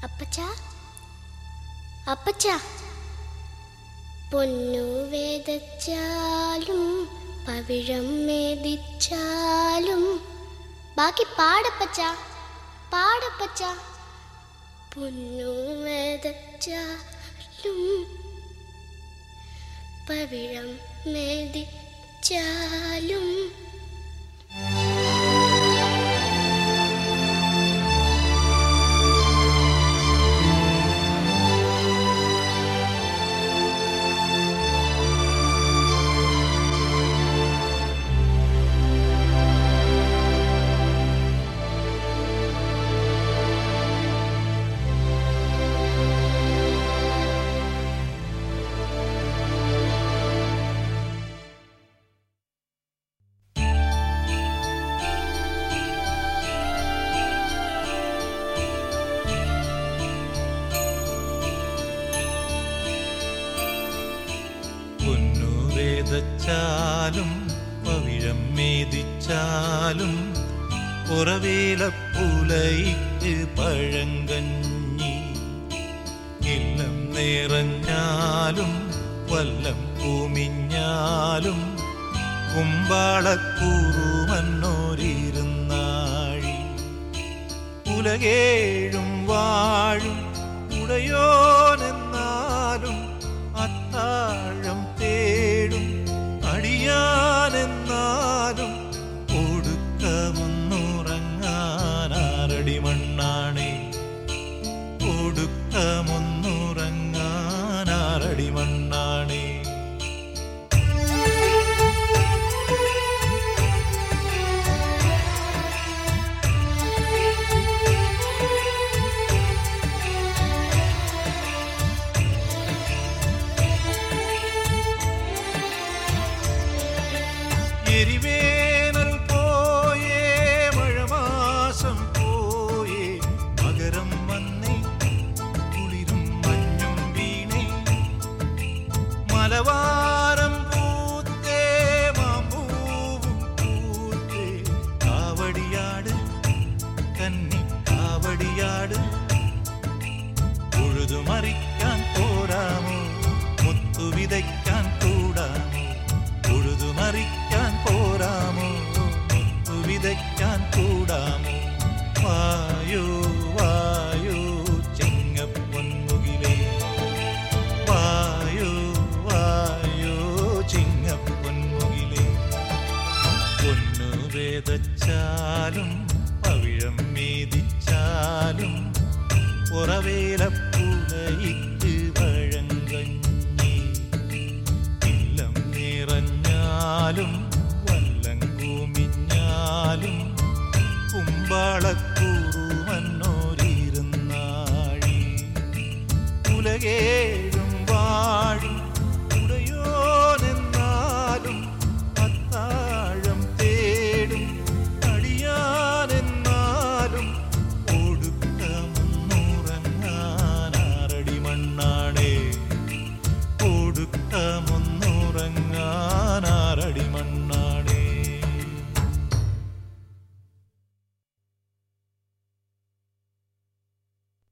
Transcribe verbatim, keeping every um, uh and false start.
അപ്പച്ചാ അപ്പച്ചാ പൊന്നു വേദച്ചാലും പവിഴം മേദിച്ചാലും ബാക്കി പാടപ്പച്ചാ പാടപ്പച്ചാ പൊന്നു വേദച്ചാലും പവിഴം മേദിച്ചാലും ും പവിഴം മേദിച്ചാലും പുറവേലപ്പുലയ്ക്ക് പഴങ്കഞ്ഞി ഇല്ലം നിറഞ്ഞാലും വല്ലം കുമിഞ്ഞാലും കുമ്പാളക്കൂറുമന്നോരിരുന്നാഴി ഉലകേഴും വാഴും ഉടയോനെന്നാലും അത്താഴം തേടും അടിയാനെന്നാലും ഒടുക്കമൊന്നുറങ്ങാനാരടി മണ്ണാണേ ഒടുക്കമൊന്നുറങ്ങാനാരടി മണ്ണാണേ എരിവേനൽ പോയേ മഴമാസം പോയേ മകരം വന്നേ കുളിരും മഞ്ഞും വീണേ മലവാരം പൂത്തേ മാമ്പൂവും പൂത്തേ കാവടിയാട് കന്നി കാവടിയാട് ഉഴുതുമറിക്കാൻ പോരാമോ മുത്തു വിതയ്ക്കാൻ കൂടാമോ ഉഴുതുമറിക്കാൻ പോരാമോ മുത്തു വിതയ്ക്കാൻ കൂടാമോ വായോ വായോ ചിങ്ങപ്പൊന്മുകിലേ വായോ വായോ ചിങ്ങപ്പൊന്മുകിലേ പൊന്നു വേദച്ചാലും പവിഴം മേദിച്ചാലും പുറവേലപ്പുലയ്ക്ക് പഴങ്കഞ്ഞി ഇല്ലം നിറഞ്ഞാലും വല്ലം കുമിഞ്ഞാലും കുമ്പാള